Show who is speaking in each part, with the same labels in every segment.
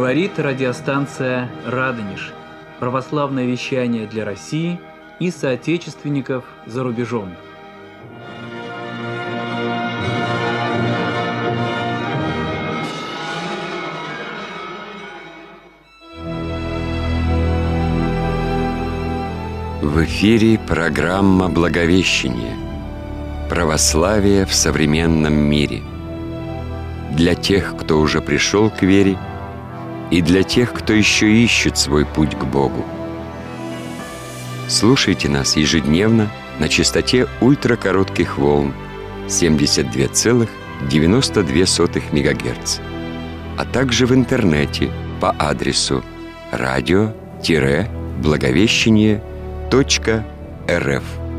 Speaker 1: Говорит радиостанция «Радонеж». Православное вещание для России и соотечественников за рубежом.
Speaker 2: В эфире программа «Благовещение. Православие в современном мире». Для тех, кто уже пришел к вере, и для тех, кто еще ищет свой путь к Богу. Слушайте нас ежедневно на частоте ультракоротких волн 72,92 МГц, а также в интернете по адресу radio-благовещение.рф.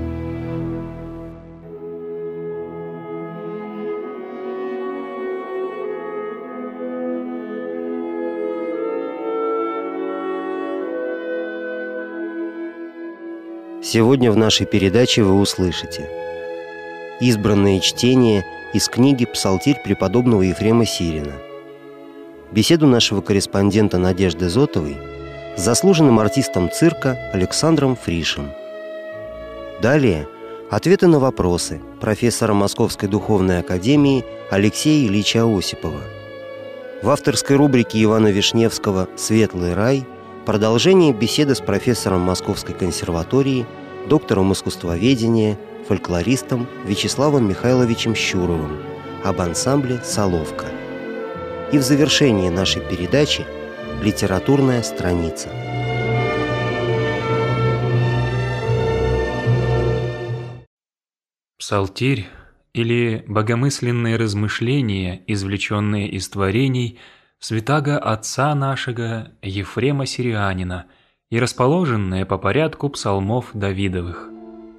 Speaker 3: Сегодня в нашей передаче вы услышите избранное чтение из книги «Псалтирь преподобного Ефрема Сирина», беседу нашего корреспондента Надежды Зотовой с заслуженным артистом цирка Александром Фришем. Далее ответы на вопросы профессора Московской духовной академии Алексея Ильича Осипова. В авторской рубрике Ивана Вишневского «Светлый рай» продолжение беседы с профессором Московской консерватории, доктором искусствоведения, фольклористом Вячеславом Михайловичем Щуровым об ансамбле «Соловка». И в завершении нашей передачи литературная страница.
Speaker 4: Псалтирь или богомысленные размышления, извлеченные из творений святаго отца нашего Ефрема Сирианина и расположенные по порядку псалмов Давидовых.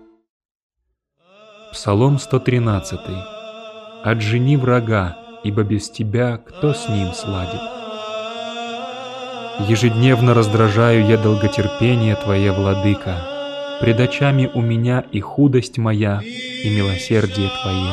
Speaker 4: Псалом 113. «Отжени врага, ибо без тебя кто с ним сладит? Ежедневно раздражаю я долготерпение Твое, Владыка, пред очами у меня и худость моя, и милосердие Твое.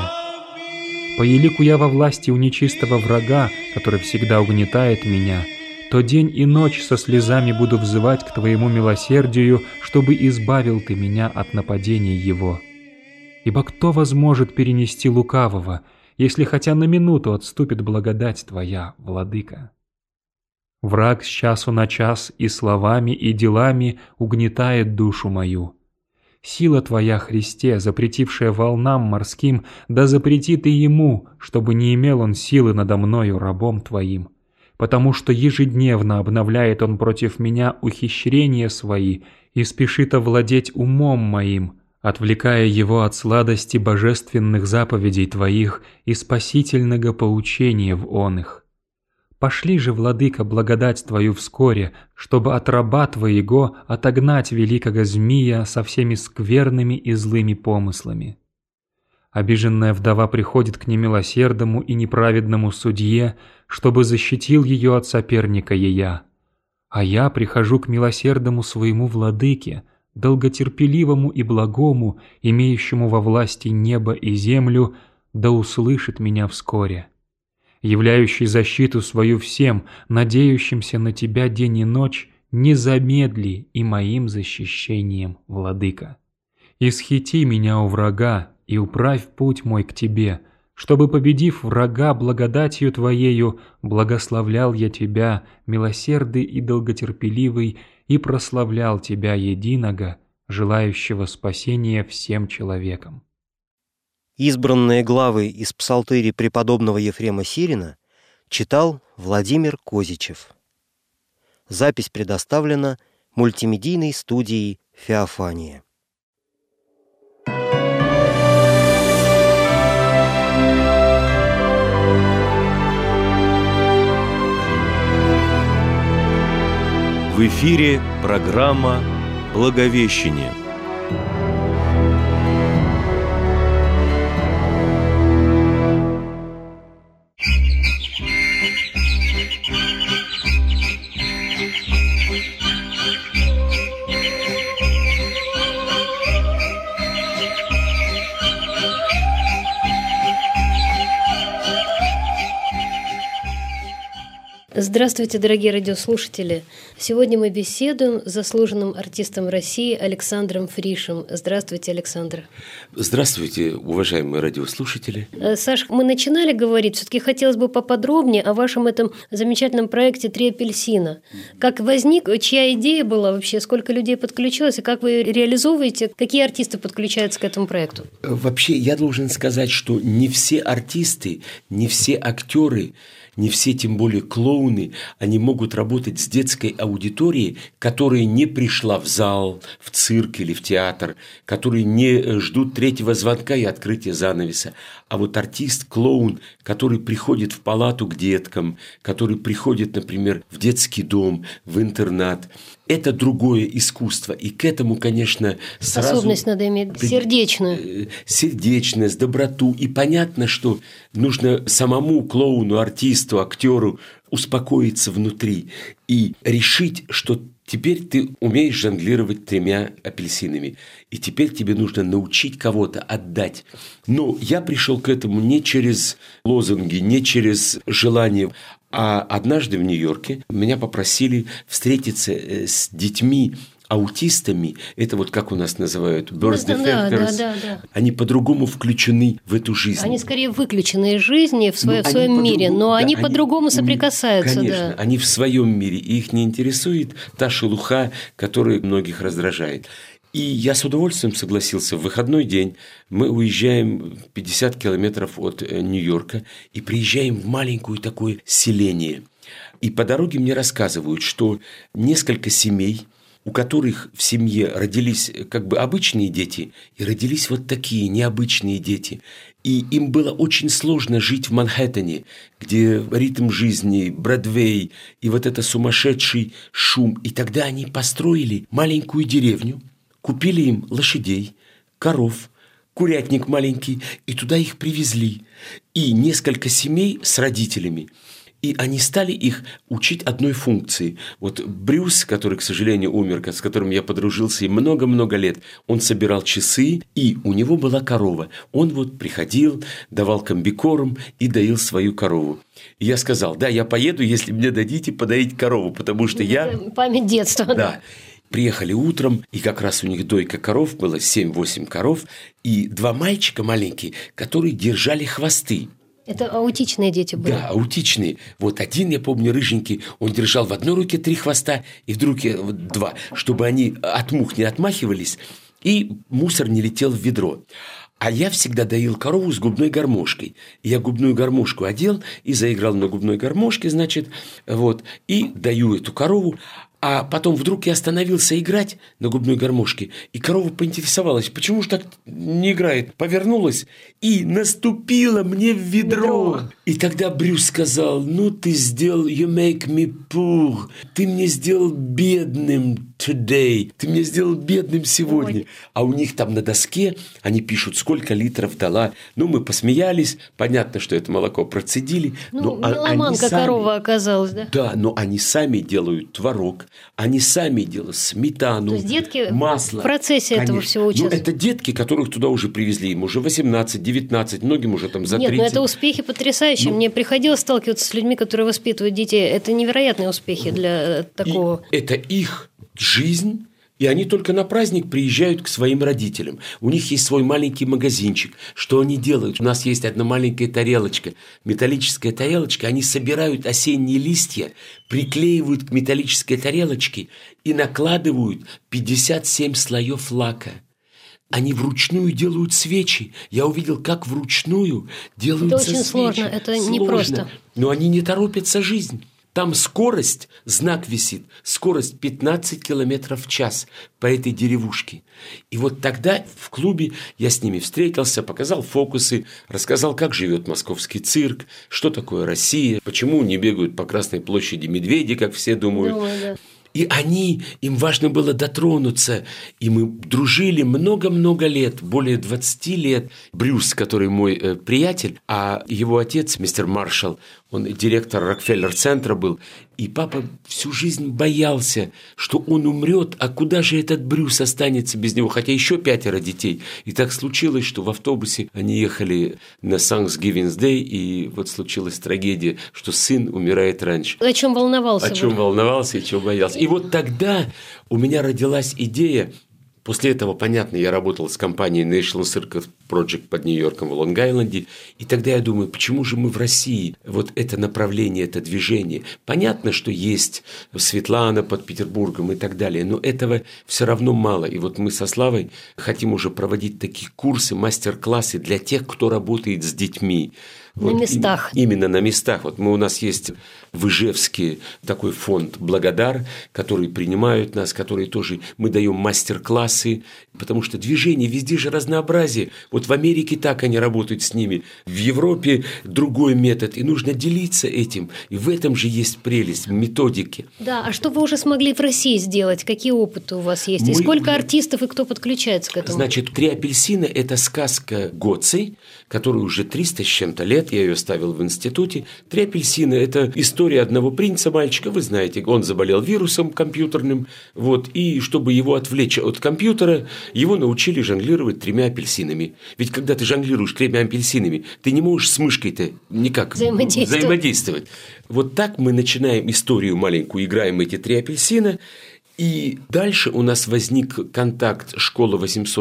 Speaker 4: По елику я во власти у нечистого врага, который всегда угнетает меня, то день и ночь со слезами буду взывать к Твоему милосердию, чтобы избавил Ты меня от нападений его. Ибо кто возможет перенести лукавого, если хотя на минуту отступит благодать Твоя, Владыка? Враг с часу на час и словами, и делами угнетает душу мою. Сила Твоя, Христе, запретившая волнам морским, да запретит и ему, чтобы не имел он силы надо мною, рабом Твоим. Потому что ежедневно обновляет он против меня ухищрения свои и спешит овладеть умом моим, отвлекая его от сладости божественных заповедей Твоих и спасительного поучения в он их. Пошли же, Владыка, благодать Твою вскоре, чтобы от раба Твоего отогнать великого змия со всеми скверными и злыми помыслами. Обиженная вдова приходит к немилосердному и неправедному судье, чтобы защитил ее от соперника ея. А я прихожу к милосердному своему Владыке, долготерпеливому и благому, имеющему во власти небо и землю, да услышит меня вскоре. Являющий защиту свою всем, надеющимся на Тебя день и ночь, не замедли и моим защищением, Владыка. Исхити меня у врага и управь путь мой к Тебе, чтобы, победив врага благодатью Твоею, благословлял я Тебя, милосердный и долготерпеливый, и прославлял Тебя единого, желающего спасения всем человекам».
Speaker 3: Избранные главы из псалтыри преподобного Ефрема Сирина читал Владимир Козичев. Запись предоставлена мультимедийной студией «Феофания».
Speaker 5: В эфире программа «Благовещение».
Speaker 6: Здравствуйте, дорогие радиослушатели. Сегодня мы беседуем с заслуженным артистом России Александром Фришем. Здравствуйте, Александр.
Speaker 7: Здравствуйте, уважаемые радиослушатели.
Speaker 6: Саш, мы начинали говорить, все-таки хотелось бы поподробнее о вашем этом замечательном проекте «Три апельсина». Как возник, чья идея была вообще, сколько людей подключилось, и как вы реализовываете, какие артисты подключаются к этому проекту?
Speaker 7: Вообще, я должен сказать, что не все артисты, не все актеры, не все, тем более клоуны, они могут работать с детской аудиторией, которая не пришла в зал, в цирк или в театр, которые не ждут третьего звонка и открытия занавеса. А вот артист, клоун, который приходит в палату к деткам, который приходит, например, в детский дом, в интернат, это другое искусство. И к этому, конечно, сразу...
Speaker 6: Способность надо иметь сердечную.
Speaker 7: Сердечность, доброту. И понятно, что нужно самому клоуну, артисту, актеру успокоиться внутри и решить, что теперь ты умеешь жонглировать 3 апельсинами, и теперь тебе нужно научить кого-то отдать. Но я пришел к этому не через лозунги, не через желание. А однажды в Нью-Йорке меня попросили встретиться с детьми, аутистами, это вот как у нас называют, birth defectors,
Speaker 6: да.
Speaker 7: Они по-другому включены в эту жизнь.
Speaker 6: Они скорее выключены из жизни в своем мире, но они по-другому соприкасаются.
Speaker 7: Конечно,
Speaker 6: да.
Speaker 7: Они в своем мире, и их не интересует та шелуха, которая многих раздражает. И я с удовольствием согласился. В выходной день мы уезжаем 50 километров от Нью-Йорка и приезжаем в маленькое такое селение. И по дороге мне рассказывают, что несколько семей, у которых в семье родились как бы обычные дети, и родились вот такие необычные дети. И им было очень сложно жить в Манхэттене, где ритм жизни, Бродвей и вот это сумасшедший шум. И тогда они построили маленькую деревню, купили им лошадей, коров, курятник маленький, и туда их привезли. И несколько семей с родителями. И они стали их учить одной функции. Вот Брюс, который, к сожалению, умер, с которым я подружился и много-много лет, он собирал часы, и у него была корова. Он вот приходил, давал комбикорм и доил свою корову. И я сказал, да, я поеду, если мне дадите подоить корову, потому что я...
Speaker 6: Память детства.
Speaker 7: Да. Приехали утром, и как раз у них дойка коров было, 7-8 коров, и 2 мальчика маленькие, которые держали хвосты.
Speaker 6: Это аутичные дети были?
Speaker 7: Да, аутичные. Вот один, я помню, рыженький, он держал в одной руке 3 хвоста и в другой 2, чтобы они от мух не отмахивались, и мусор не летел в ведро. А я всегда доил корову с губной гармошкой. Я губную гармошку одел и заиграл на губной гармошке, значит, вот, и даю эту корову. А потом вдруг я остановился играть на губной гармошке, и корова поинтересовалась, почему же так не играет. Повернулась и наступила мне в ведро. И тогда Брюс сказал, ну ты сделал, you make me poor, ты мне сделал бедным today, ты мне сделал бедным сегодня. Ой. А у них там на доске они пишут, сколько литров дала. Ну, мы посмеялись, понятно, что это молоко процедили.
Speaker 6: Ну, меломанка корова оказалась, да?
Speaker 7: Да, но они сами делают творог, они сами делают сметану,
Speaker 6: то есть детки
Speaker 7: масло.
Speaker 6: В процессе этого всего участвуют.
Speaker 7: Ну, это детки, которых туда уже привезли, им уже 18, 19, многим уже там за 30.
Speaker 6: Нет, но это успехи потрясающие. Мне приходилось сталкиваться с людьми, которые воспитывают детей. Это невероятные успехи для такого.
Speaker 7: И это их жизнь. И они только на праздник приезжают к своим родителям. У них есть свой маленький магазинчик. Что они делают? У нас есть одна маленькая тарелочка, металлическая тарелочка. Они собирают осенние листья, приклеивают к металлической тарелочке и накладывают 57 слоев лака. Они вручную делают свечи. Я увидел, как вручную делаются свечи.
Speaker 6: Это очень сложно, это непросто.
Speaker 7: Но они не торопятся жизнь. Там скорость, знак висит, скорость 15 километров в час по этой деревушке. И вот тогда в клубе я с ними встретился, показал фокусы, рассказал, как живет московский цирк, что такое Россия, почему не бегают по Красной площади медведи, как все думают.
Speaker 6: Да.
Speaker 7: И им важно было дотронуться. И мы дружили много-много лет, более 20 лет. Брюс, который мой приятель, а его отец, мистер Маршалл, он директор Рокфеллер-центра был. И папа всю жизнь боялся, что он умрет, а куда же этот Брюс останется без него, хотя еще 5 детей. И так случилось, что в автобусе они ехали на Thanksgiving Day, и вот случилась трагедия, что сын умирает раньше.
Speaker 6: О чем волновался?
Speaker 7: О чем волновался и чего боялся. И вот тогда у меня родилась идея. После этого, понятно, я работал с компанией National Circus Project под Нью-Йорком в Лонг-Айленде. И тогда я думаю, почему же мы в России вот это направление, это движение? Понятно, что есть Светлана под Петербургом и так далее, но этого все равно мало. И вот мы со Славой хотим уже проводить такие курсы, мастер-классы для тех, кто работает с детьми.
Speaker 6: На местах.
Speaker 7: Именно на местах. Вот у нас есть в Ижевске такой фонд «Благодар», который принимают нас, которые тоже мы даем мастер-классы, потому что движение везде же разнообразие. Вот в Америке так они работают с ними, в Европе другой метод, и нужно делиться этим. И в этом же есть прелесть, в методике.
Speaker 6: Да, а что вы уже смогли в России сделать? Какие опыты у вас есть? И сколько артистов и кто подключается к этому?
Speaker 7: Значит, «Три апельсина» – это сказка Гоци, которой уже 300 с чем-то лет. Я ее ставил в институте. «Три апельсина» – это история одного принца, мальчика, вы знаете, он заболел вирусом компьютерным, вот, и чтобы его отвлечь от компьютера, его научили жонглировать 3 апельсинами. Ведь когда ты жонглируешь 3 апельсинами, ты не можешь с мышкой-то никак взаимодействовать. Вот так мы начинаем историю маленькую, играем эти 3 апельсина. И дальше у нас возник контакт школа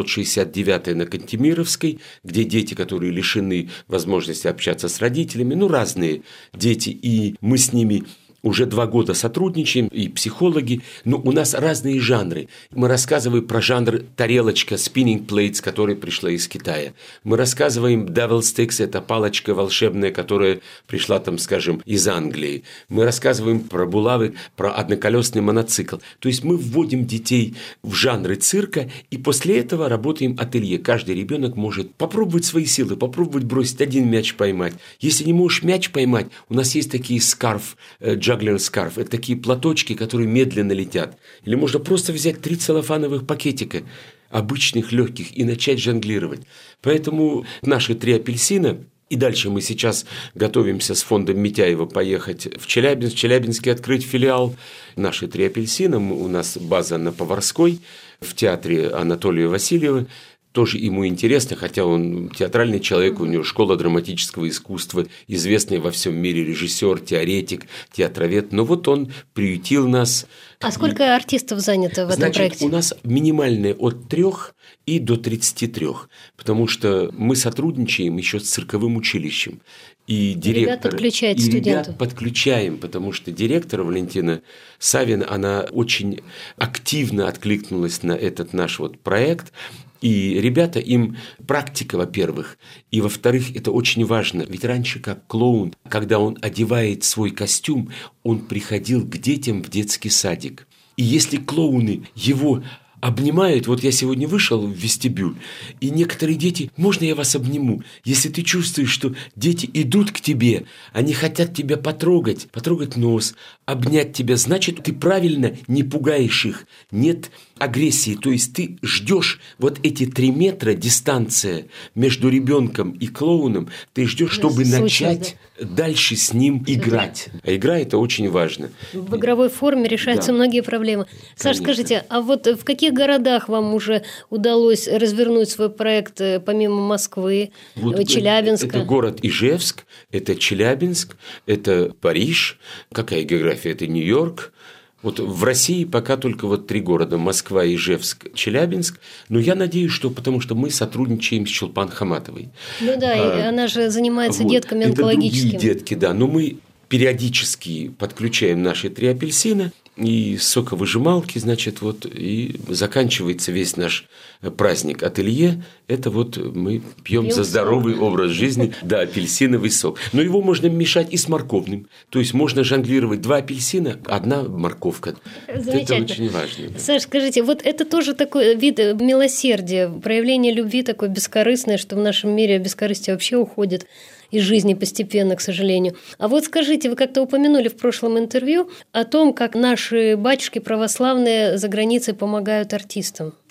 Speaker 7: 869 на Кантемировской, где дети, которые лишены возможности общаться с родителями, разные дети, и мы с ними уже 2 года сотрудничаем, и психологи, но у нас разные жанры. Мы рассказываем про жанр тарелочка, spinning plates, которая пришла из Китая. Мы рассказываем devil sticks, это палочка волшебная, которая пришла там, скажем, из Англии. Мы рассказываем про булавы, про одноколесный моноцикл. То есть мы вводим детей в жанры цирка, и после этого работаем ателье. Каждый ребенок может попробовать свои силы, попробовать бросить 1 мяч поймать. Если не можешь мяч поймать, у нас есть такие скарф, juggler scarf. Это такие платочки, которые медленно летят. Или можно просто взять 3 целлофановых пакетика, обычных, легких, и начать жонглировать. Поэтому наши 3 апельсина. И дальше мы сейчас готовимся с фондом Митяева поехать в Челябинск, в Челябинске открыть филиал. Наши 3 апельсина. У нас база на Поварской, в театре Анатолия Васильева. Тоже ему интересно, хотя он театральный человек, у него школа драматического искусства, известный во всем мире режиссер, теоретик, театровед. Но вот он приютил нас.
Speaker 6: А сколько артистов занято в этом проекте?
Speaker 7: У нас минимальное от 3 и до 33, потому что мы сотрудничаем еще с цирковым училищем. И директор,
Speaker 6: ребят подключаете студентов?
Speaker 7: Ребят подключаем, потому что директор Валентина Савина, она очень активно откликнулась на этот наш проект. И ребята, им практика, во-первых, и, во-вторых, это очень важно. Ведь раньше, как клоун, когда он одевает свой костюм, он приходил к детям в детский садик. И если клоуны его обнимают, вот я сегодня вышел в вестибюль, и некоторые дети, можно я вас обниму? Если ты чувствуешь, что дети идут к тебе, они хотят тебя потрогать нос, обнять тебя, значит, ты правильно не пугаешь их, нет агрессии, то есть ты ждешь вот эти 3 метра дистанция между ребенком и клоуном, ты ждешь, чтобы начать дальше с ним играть. А игра – это очень важно.
Speaker 6: В игровой форме решаются многие проблемы. Саша, скажите, а вот в каких городах вам уже удалось развернуть свой проект помимо Москвы, Челябинска?
Speaker 7: Это город Ижевск, это Челябинск, это Париж. Какая география? Это Нью-Йорк. Вот в России пока только 3 города – Москва, Ижевск, Челябинск. Но я надеюсь, что потому что мы сотрудничаем с Чулпан Хаматовой.
Speaker 6: Ну да, и она же занимается детками онкологическими.
Speaker 7: Это другие детки, да. Но мы периодически подключаем наши 3 апельсина и соковыжималки, значит, и заканчивается весь наш праздник ателье. Это мы пьем за здоровый образ жизни, да, апельсиновый сок. Но его можно мешать и с морковным. То есть можно жонглировать 2 апельсина, 1 морковка. Это очень важно. Да.
Speaker 6: Саш, скажите, вот это тоже такой вид милосердия, проявление любви такой бескорыстное, что в нашем мире бескорыстие вообще уходит из жизни постепенно, к сожалению. А вот скажите, вы как-то упомянули в прошлом интервью о том, как наши батюшки православные за границей помогают артистам.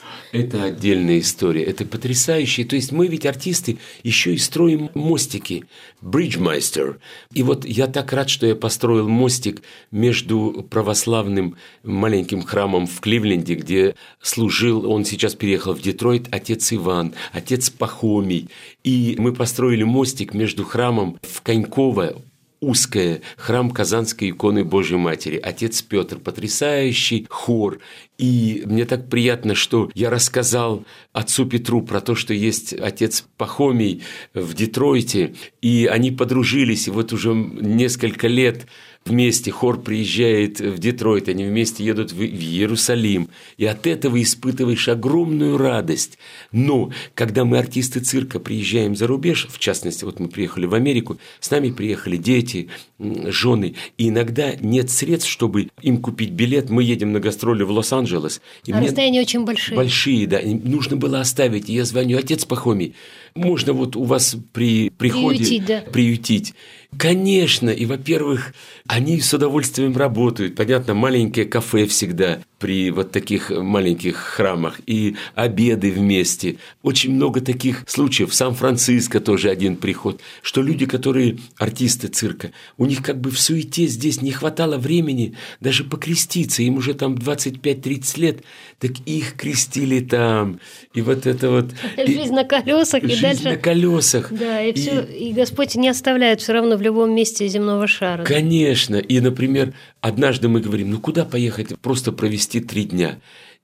Speaker 7: Это отдельная история, это потрясающе. То есть мы ведь артисты еще и строим мостики, бриджмайстер. И вот я так рад, что я построил мостик между православным маленьким храмом в Кливленде, где служил, он сейчас переехал в Детройт, отец Иван, отец Пахомий. И мы построили мостик между храмом в Коньково, узкое, храм Казанской иконы Божьей Матери, отец Петр, потрясающий хор. И мне так приятно, что я рассказал отцу Петру про то, что есть отец Пахомий в Детройте, и они подружились, и вот уже несколько лет вместе хор приезжает в Детройт, они вместе едут в Иерусалим, и от этого испытываешь огромную радость. Но когда мы, артисты цирка, приезжаем за рубеж, в частности, вот мы приехали в Америку, с нами приехали дети, жены, и иногда нет средств, чтобы им купить билет, мы едем на гастроли в Лос-Анджелес.
Speaker 6: А расстояния очень большие.
Speaker 7: Большие, да, и нужно было оставить, и я звоню: отец Пахомий, можно вот у вас при приходе приютить? Конечно, и, во-первых, они с удовольствием работают. Понятно, маленькое кафе всегда при вот таких маленьких храмах, и обеды вместе. Очень много таких случаев. В Сан-Франциско тоже один приход, что люди, которые артисты цирка, у них как бы в суете здесь не хватало времени даже покреститься. Им уже там 25-30 лет, так их крестили там. И вот это вот...
Speaker 6: Жизнь на колесах.
Speaker 7: Жизнь дальше... на колесах.
Speaker 6: Да, и Господь не оставляет все равно в любом месте земного шара.
Speaker 7: Конечно. И, например, однажды мы говорим: ну куда поехать, просто провести 3 дня?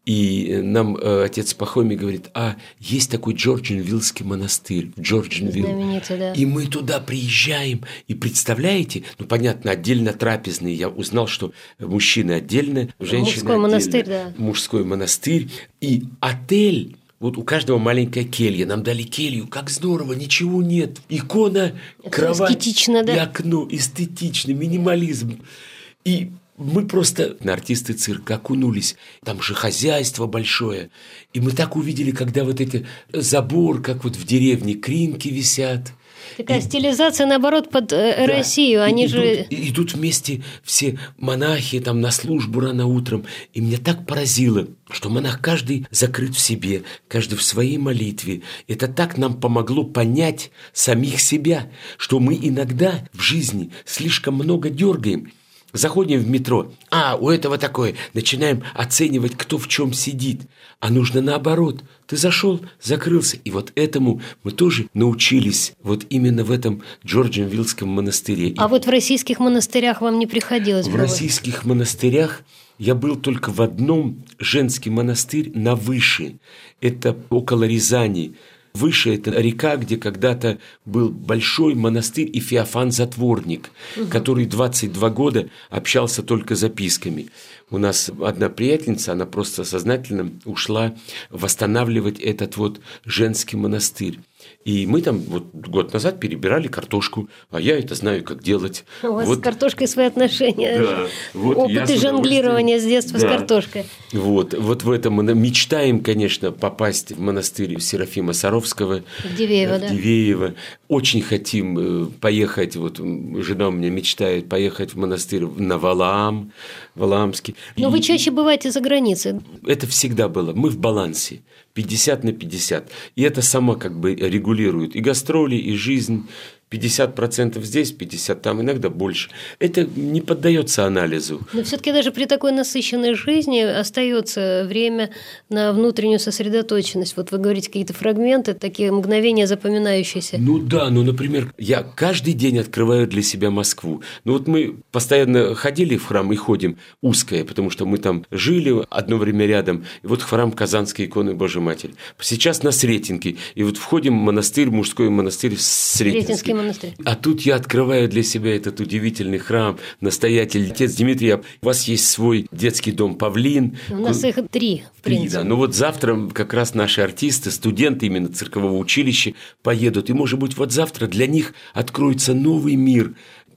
Speaker 7: И нам отец Пахомий говорит: а есть такой Джорджинвиллский монастырь, Джорджинвилл.
Speaker 6: Знаменитый, да.
Speaker 7: И мы туда приезжаем, и представляете, ну понятно, отдельно трапезный. Я узнал, что мужчины отдельно, женщины
Speaker 6: мужской
Speaker 7: отдельно.
Speaker 6: Монастырь, да.
Speaker 7: Мужской монастырь. И отель. Вот у каждого маленькая келья. Нам дали келью. Как здорово, ничего нет. Икона, кровать
Speaker 6: эстетично, да?
Speaker 7: И окно. Эстетично, минимализм. И мы просто на артисты цирка окунулись. Там же хозяйство большое. И мы так увидели, когда вот эти забор, как вот в деревне, кринки висят.
Speaker 6: Такая стилизация, наоборот, под Россию. Они
Speaker 7: идут вместе все монахи там на службу рано утром. И меня так поразило, что монах каждый закрыт в себе, каждый в своей молитве. Это так нам помогло понять самих себя, что мы иногда в жизни слишком много дергаем. Заходим в метро, у этого такое, начинаем оценивать, кто в чем сидит. А нужно наоборот. Ты зашел, закрылся. И вот этому мы тоже научились вот именно в этом Джорджинвиллском монастыре.
Speaker 6: А вот в российских монастырях вам не приходилось бывать?
Speaker 7: В российских монастырях я был только в одном, женский монастырь на Выше. Это около Рязани. Выше – это река, где когда-то был большой монастырь и Феофан-затворник, который 22 года общался только записками. У нас одна приятельница, она просто сознательно ушла восстанавливать этот вот женский монастырь. И мы там вот год назад перебирали картошку, а я это знаю, как делать.
Speaker 6: У вас с картошкой свои отношения.
Speaker 7: Да, вот
Speaker 6: опыты жонглирования с детства с картошкой.
Speaker 7: Вот в этом мы мечтаем, конечно, попасть в монастырь Серафима Саровского.
Speaker 6: В Дивеево, да.
Speaker 7: Дивеево. Очень хотим поехать, вот жена у меня мечтает поехать в монастырь на Валаамский.
Speaker 6: Но вы чаще бываете за границей.
Speaker 7: Это всегда было. Мы в балансе. 50/50. И это само как бы регулирует и гастроли, и жизнь. 50% здесь, 50% там, иногда больше. Это не поддается анализу.
Speaker 6: Но все-таки даже при такой насыщенной жизни остается время на внутреннюю сосредоточенность. Вот вы говорите какие-то фрагменты, такие мгновения запоминающиеся.
Speaker 7: Ну да, например, я каждый день открываю для себя Москву. Вот мы постоянно ходили в храм и ходим узкое, потому что мы там жили одно время рядом. И вот храм Казанской иконы Божьей Матери. Сейчас на Сретенке. И вот входим в монастырь, мужской монастырь Сретенский.
Speaker 6: Монастырь.
Speaker 7: А тут я открываю для себя этот удивительный храм, настоятель, отец Дмитрий. У вас есть свой детский дом «Павлин».
Speaker 6: У нас их 3, в принципе.
Speaker 7: Да. Вот завтра как раз наши артисты, студенты именно циркового училища поедут. И, может быть, вот завтра для них откроется новый мир.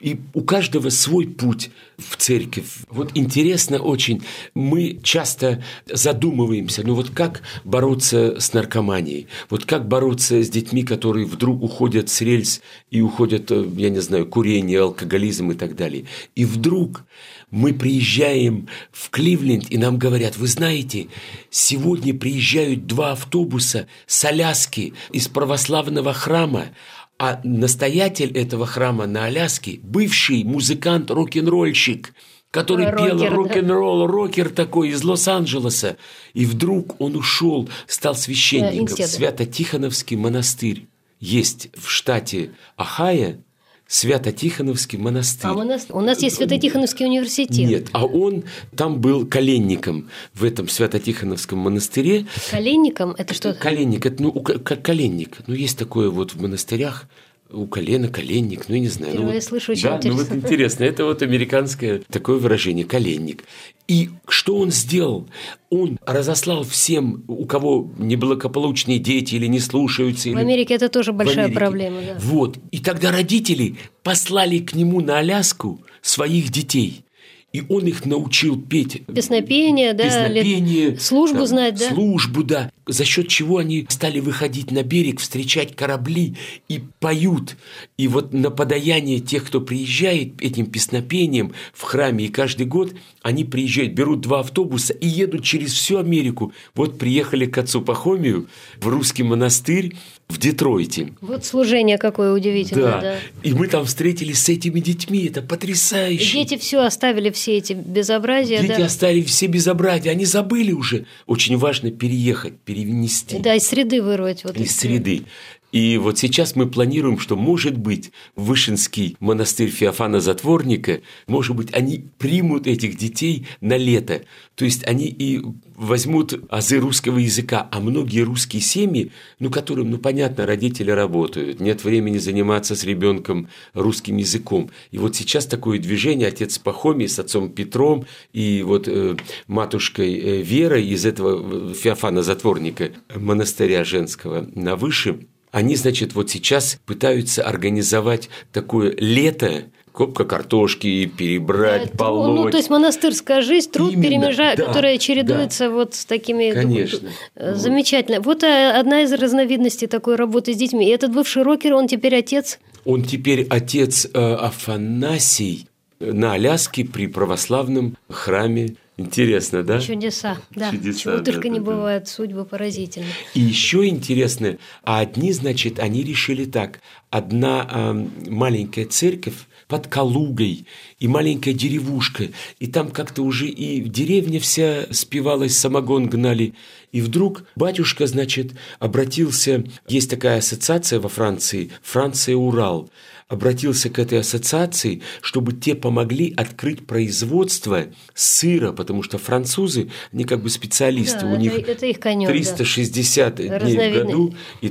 Speaker 7: И у каждого свой путь в церковь. Вот интересно очень, мы часто задумываемся, ну вот как бороться с наркоманией, вот как бороться с детьми, которые вдруг уходят с рельс и уходят, я не знаю, курение, алкоголизм и так далее. И вдруг мы приезжаем в Кливленд, и нам говорят: вы знаете, сегодня приезжают 2 автобуса с Аляски, из православного храма, а настоятель этого храма на Аляске – бывший музыкант, рок-н-ролльщик, который пел рок-н-ролл, рокер такой из Лос-Анджелеса. И вдруг он ушел, стал священником. Свято-Тихоновский монастырь есть в штате Ohio. Свято-Тихоновский монастырь.
Speaker 6: У нас есть Свято-Тихоновский университет.
Speaker 7: Нет, а он там был коленником в этом Свято-Тихоновском монастыре.
Speaker 6: Коленником? Это что?
Speaker 7: Коленник, это, как коленник. Ну, есть такое вот в монастырях. У колена, коленник, ну, я не знаю.
Speaker 6: Впервые
Speaker 7: вот,
Speaker 6: слышу, очень
Speaker 7: да,
Speaker 6: интересно.
Speaker 7: Ну, вот интересно. Это вот американское такое выражение, коленник. И что он сделал? Он разослал всем, у кого неблагополучные дети или не слушаются.
Speaker 6: В Америке это тоже большая проблема. Да.
Speaker 7: Вот. И тогда родители послали к нему на Аляску своих детей. И он их научил петь.
Speaker 6: Песнопение, да. Службу там, знать, да.
Speaker 7: Службу, да. За счет чего они стали выходить на берег, встречать корабли и поют. И вот на подаяние тех, кто приезжает этим песнопением в храме, и каждый год они приезжают, берут 2 автобуса и едут через всю Америку. Вот приехали к отцу Пахомию в русский монастырь в Детройте.
Speaker 6: Вот служение какое удивительное, да.
Speaker 7: И мы там встретились с этими детьми, это потрясающе.
Speaker 6: И дети все оставили, все эти безобразия.
Speaker 7: Дети оставили все безобразия, они забыли уже. Очень важно переехать, перенести.
Speaker 6: Да, из среды вырвать. Вот
Speaker 7: из среды. И вот сейчас мы планируем, что, может быть, Вышинский монастырь Феофана Затворника, может быть, они примут этих детей на лето. То есть они и возьмут азы русского языка, а многие русские семьи, которым, понятно, родители работают, нет времени заниматься с ребенком русским языком. И вот сейчас такое движение, отец Пахомий с отцом Петром и вот матушкой Верой из этого Феофана Затворника монастыря женского на Выше, они, вот сейчас пытаются организовать такое лето, копка картошки, перебрать, полоть.
Speaker 6: То есть монастырская жизнь, труд, которая чередуется вот с такими...
Speaker 7: Конечно.
Speaker 6: Замечательно. Вот одна из разновидностей такой работы с детьми. И этот бывший рокер, он теперь отец?
Speaker 7: Он теперь отец Афанасий на Аляске при православном храме. Интересно, да?
Speaker 6: Чудеса, да. Чего только не бывает, судьбы поразительны.
Speaker 7: И еще интересно, одни, они решили так. Одна маленькая церковь под Калугой и маленькая деревушка, и там как-то уже и деревня вся спевалась, самогон гнали. И вдруг батюшка, обратился, есть такая ассоциация во Франции, Франция-Урал, обратился к этой ассоциации, чтобы те помогли открыть производство сыра, потому что французы, они специалисты, у них
Speaker 6: это их конёк,
Speaker 7: 360 дней в году и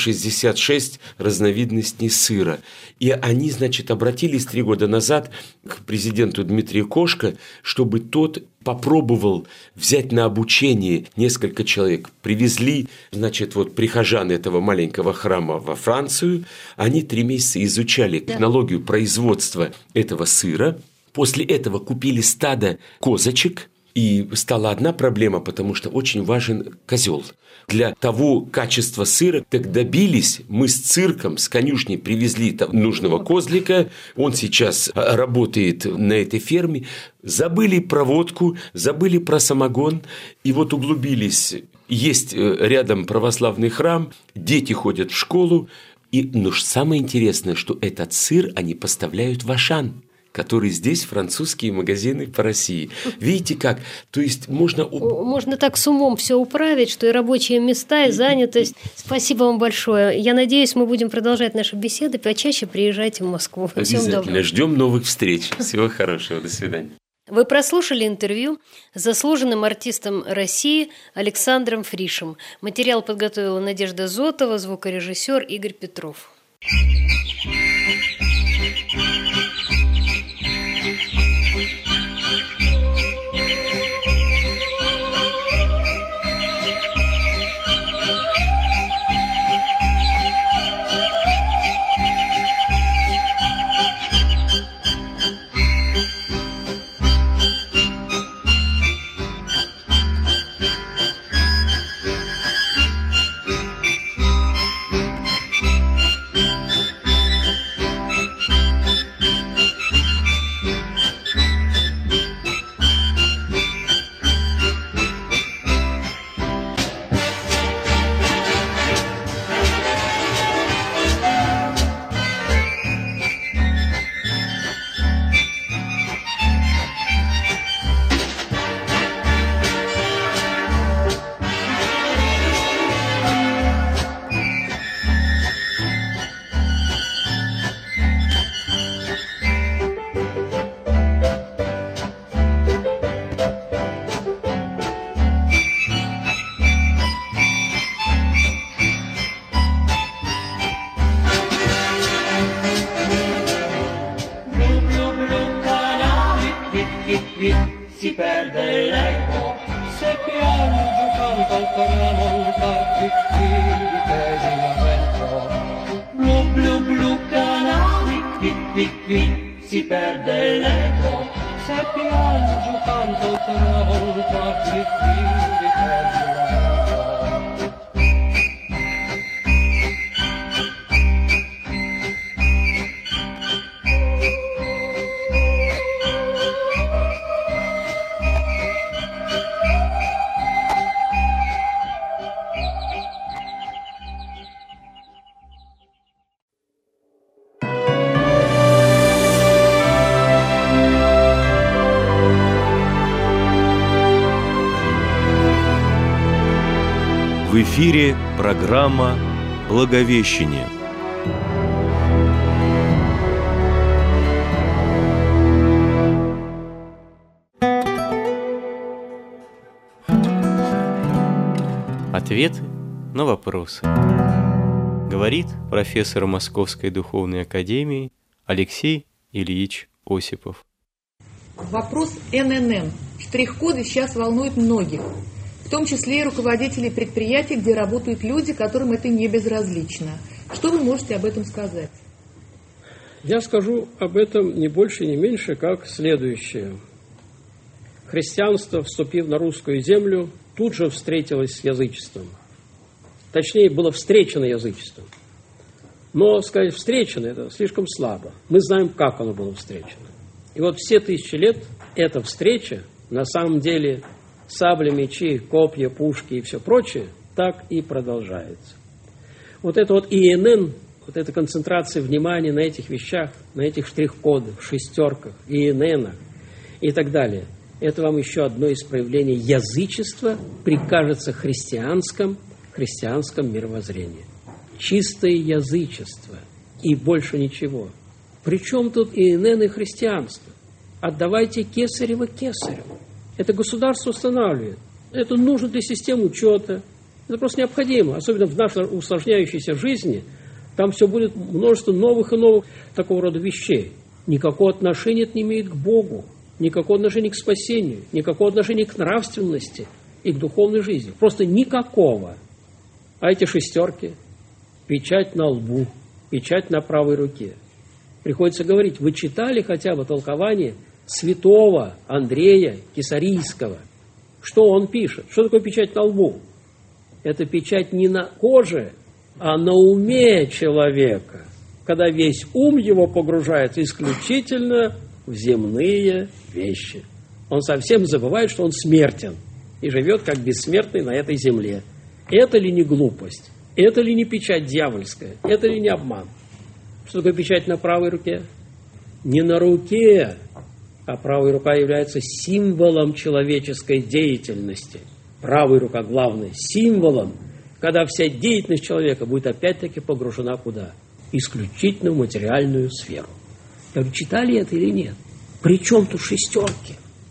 Speaker 7: 366 разновидностей сыра. И они, обратились 3 года назад к президенту Дмитрию Кошко, чтобы тот попробовал взять на обучение несколько человек. Привезли, прихожан этого маленького храма во Францию. Они 3 месяца изучали технологию производства этого сыра. После этого купили стадо козочек. И стала одна проблема, потому что очень важен козел. Для того качества сыра, так добились, мы с цирком, с конюшней привезли нужного козлика, он сейчас работает на этой ферме, забыли про водку, забыли про самогон, и вот углубились. Есть рядом православный храм, дети ходят в школу, но самое интересное, что этот сыр они поставляют в Ашан, который здесь французские магазины по России. Видите как? То есть можно
Speaker 6: так с умом все управить, что и рабочие места, и занятость. Спасибо вам большое. Я надеюсь, мы будем продолжать наши беседы. Почаще приезжайте в Москву.
Speaker 7: Обязательно. Ждем новых встреч. Всего хорошего. До свидания.
Speaker 6: Вы прослушали интервью с заслуженным артистом России Александром Фришем. Материал подготовила Надежда Зотова, звукорежиссер Игорь Петров.
Speaker 8: canto tramontar blu blu blu canali, qui si perde l'eco, se piangi canto tramontar qui perdi l'eco.
Speaker 5: В эфире программа «Благовещение».
Speaker 9: Ответы на вопросы. Говорит профессор Московской духовной академии Алексей Ильич Осипов.
Speaker 10: Вопрос ННН. Штрих-коды сейчас волнуют многих, в том числе и руководителей предприятий, где работают люди, которым это не безразлично. Что вы можете об этом сказать?
Speaker 11: Я скажу об этом не больше, не меньше, как следующее. Христианство, вступив на русскую землю, тут же встретилось с язычеством. Точнее, было встречено язычеством. Но сказать «встречено» – это слишком слабо. Мы знаем, как оно было встречено. И вот все тысячи лет эта встреча, на самом деле, сабли, мечи, копья, пушки и все прочее, так и продолжается. Вот это вот ИНН, вот эта концентрация внимания на этих вещах, на этих штрих-кодах, шестерках, ИННах и так далее, это вам еще одно из проявлений язычества при, кажется, христианском мировоззрении. Чистое язычество и больше ничего. Причем тут ИНН и христианство? Отдавайте кесарево кесареву. Это государство устанавливает. Это нужно для системы учета. Это просто необходимо. Особенно в нашей усложняющейся жизни. Там все будет множество новых и новых такого рода вещей. Никакого отношения это не имеет к Богу. Никакого отношения к спасению. Никакого отношения к нравственности и к духовной жизни. Просто никакого. А эти шестерки, печать на лбу, печать на правой руке. Приходится говорить, вы читали хотя бы толкование святого Андрея Кесарийского? Что он пишет? Что такое печать на лбу? Это печать не на коже, а на уме человека, когда весь ум его погружается исключительно в земные вещи. Он совсем забывает, что он смертен и живет как бессмертный на этой земле. Это ли не глупость? Это ли не печать дьявольская? Это ли не обман? Что такое печать на правой руке? Не на руке, а правая рука является символом человеческой деятельности. Правая рука главное, символом, когда вся деятельность человека будет опять-таки погружена куда? Исключительно в материальную сферу. Я говорю, читали это или нет? При чем тут шестерки?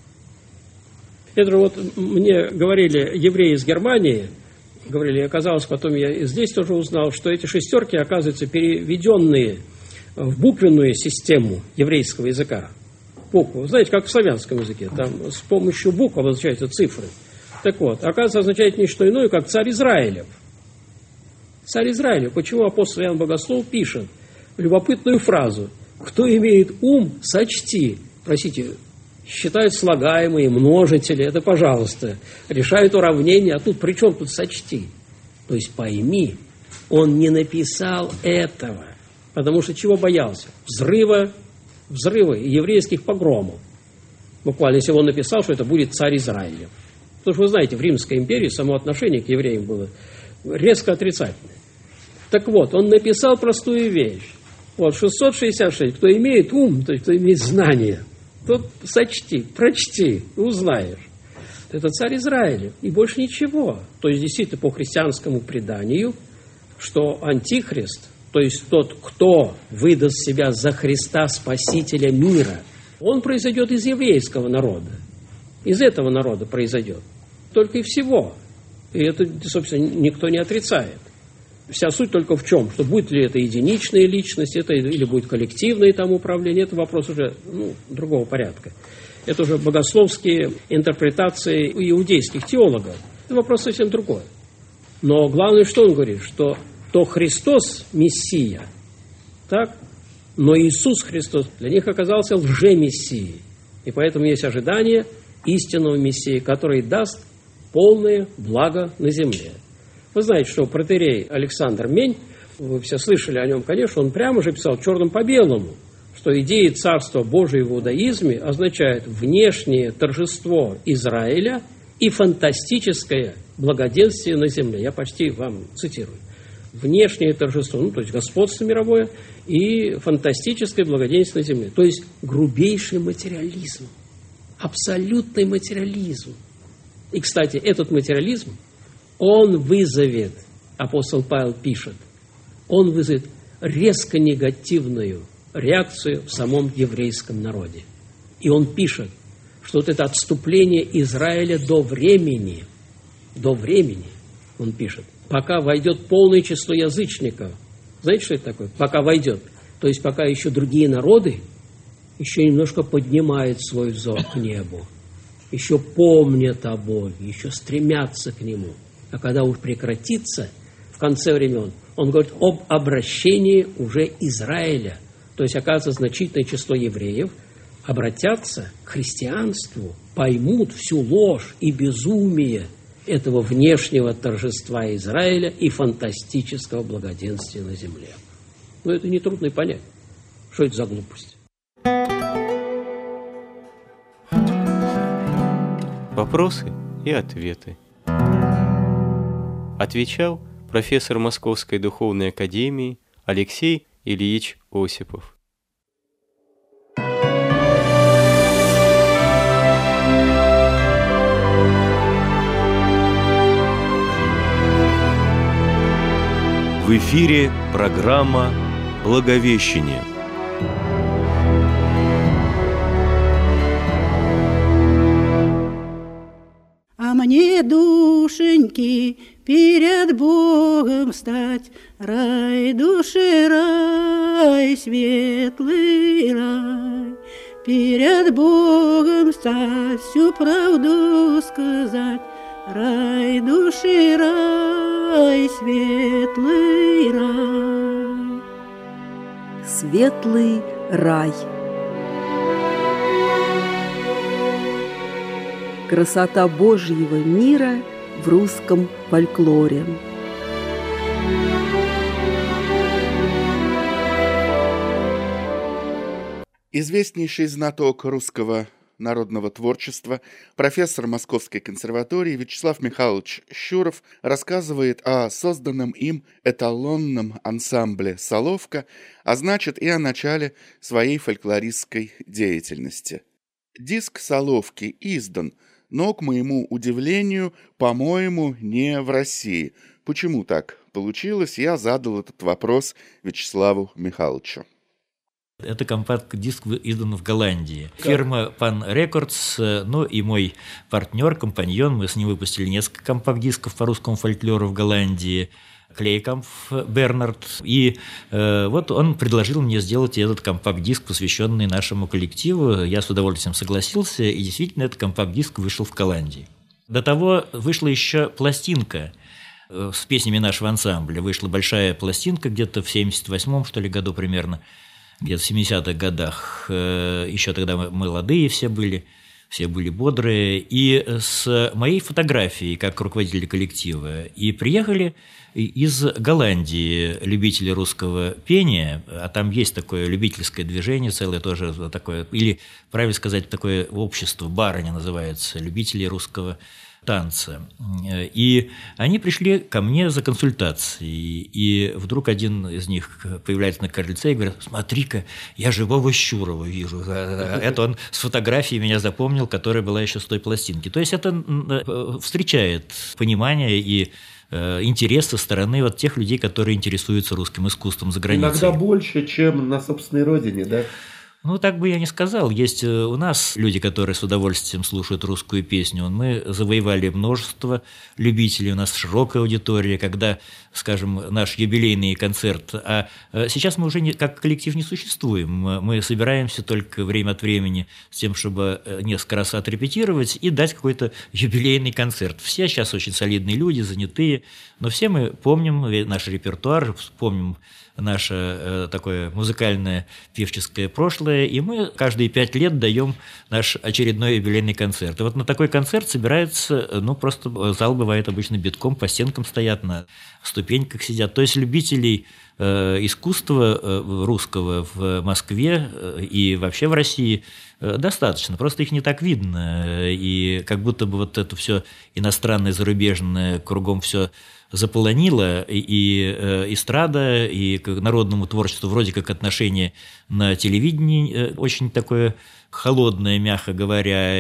Speaker 11: Это вот мне говорили евреи из Германии, говорили, оказалось, потом я и здесь тоже узнал, что эти шестерки, оказывается, переведенные в буквенную систему еврейского языка. Букву, знаете, как в славянском языке, там с помощью букв обозначаются цифры. Так вот, оказывается, означает не что иное, как царь Израилев. Царь Израилев. Почему апостол Иоанн Богослов пишет любопытную фразу: «Кто имеет ум, сочти». Простите, считают слагаемые, множители, это, пожалуйста, решают уравнения, а тут при чем тут сочти? То есть пойми, он не написал этого, потому что чего боялся? Взрыва еврейских погромов. Буквально, если он написал, что это будет царь Израилев. Потому что, вы знаете, в Римской империи само отношение к евреям было резко отрицательное. Так вот, он написал простую вещь. Вот, 666. Кто имеет ум, то есть кто имеет знание, тот сочти, прочти, узнаешь. Это царь Израилев. И больше ничего. То есть, действительно, по христианскому преданию, что антихрист, то есть тот, кто выдаст себя за Христа, Спасителя мира, он произойдет из еврейского народа. Из этого народа произойдет. Только и всего. И это, собственно, никто не отрицает. Вся суть только в чем? Что будет ли это единичная личность, это или будет коллективное там управление, это вопрос уже другого порядка. Это уже богословские интерпретации иудейских теологов. Это вопрос совсем другой. Но главное, что он говорит, что то Христос Мессия, так, но Иисус Христос для них оказался лже-мессией. И поэтому есть ожидание истинного Мессии, который даст полное благо на земле. Вы знаете, что протоиерей Александр Мень, вы все слышали о нем, конечно, он прямо же писал черным по белому, что идея Царства Божия в иудаизме означает внешнее торжество Израиля и фантастическое благоденствие на земле. Я почти вам цитирую. Внешнее торжество, то есть господство мировое, и фантастическое благоденствие на земле. То есть грубейший материализм, абсолютный материализм. И, кстати, этот материализм, он вызовет, апостол Павел пишет, он вызовет резко негативную реакцию в самом еврейском народе. И он пишет, что вот это отступление Израиля до времени, он пишет, пока войдет полное число язычников. Знаете, что это такое? Пока войдет. То есть, пока еще другие народы еще немножко поднимают свой взор к небу, еще помнят о Боге, еще стремятся к Нему. А когда уж прекратится, в конце времен, он говорит об обращении уже Израиля. То есть, оказывается, значительное число евреев обратятся к христианству, поймут всю ложь и безумие этого внешнего торжества Израиля и фантастического благоденствия на земле. Но это нетрудно и понять, что это за глупость.
Speaker 9: Вопросы и ответы. Отвечал профессор Московской духовной академии Алексей Ильич Осипов.
Speaker 5: В эфире программа «Благовещение».
Speaker 12: А мне, душеньки, перед Богом стать, рай души, рай, светлый рай, перед Богом стать, всю правду сказать, рай души, рай, светлый рай.
Speaker 13: Светлый рай. Красота Божьего мира в русском фольклоре.
Speaker 14: Известнейший знаток русского народного творчества, профессор Московской консерватории Вячеслав Михайлович Щуров рассказывает о созданном им эталонном ансамбле «Соловка», а значит и о начале своей фольклористской деятельности. Диск «Соловки» издан, но, к моему удивлению, по-моему, не в России. Почему так получилось, я задал этот вопрос Вячеславу Михайловичу.
Speaker 15: Это компакт-диск издан в Голландии. Фирма Pan Records, ну и мой партнер, компаньон, мы с ним выпустили несколько компакт-дисков по русскому фольклору в Голландии, Клейкамф Бернард. И вот он предложил мне сделать этот компакт-диск, посвященный нашему коллективу. Я с удовольствием согласился, и действительно этот компакт-диск вышел в Голландии. До того вышла еще пластинка с песнями нашего ансамбля. Вышла большая пластинка где-то в 78-м, что ли, году примерно, где-то в 70-х годах. Еще тогда мы молодые все были бодрые. И с моей фотографией как руководителя коллектива. И приехали из Голландии любители русского пения, а там есть такое любительское движение целое тоже такое, или, правильно сказать, такое общество, барыня называется, любители русского танца. И они пришли ко мне за консультацией, и вдруг один из них появляется на крыльце и говорит: смотри-ка, я живого Щурова вижу. Это он с фотографией меня запомнил, которая была еще с той пластинки. То есть это встречает понимание и интерес со стороны вот тех людей, которые интересуются русским искусством за границей.
Speaker 16: Иногда больше, чем на собственной родине, да?
Speaker 15: Ну, так бы я не сказал. Есть у нас люди, которые с удовольствием слушают русскую песню. Мы завоевали множество любителей, у нас широкая аудитория, когда, скажем, наш юбилейный концерт. А сейчас мы уже как коллектив не существуем. Мы собираемся только время от времени с тем, чтобы несколько раз отрепетировать и дать какой-то юбилейный концерт. Все сейчас очень солидные люди, занятые, но все мы помним наш репертуар, помним наше такое музыкальное певческое прошлое, и мы каждые 5 лет даем наш очередной юбилейный концерт. И вот на такой концерт собирается, ну, просто зал бывает обычно битком, по стенкам стоят, на ступеньках сидят. То есть любителей искусства русского в Москве и вообще в России достаточно, просто их не так видно, и как будто бы вот это все иностранное, зарубежное, кругом все заполонило, и эстрада, и к народному творчеству вроде как отношение на телевидении очень такое холодное, мягко говоря,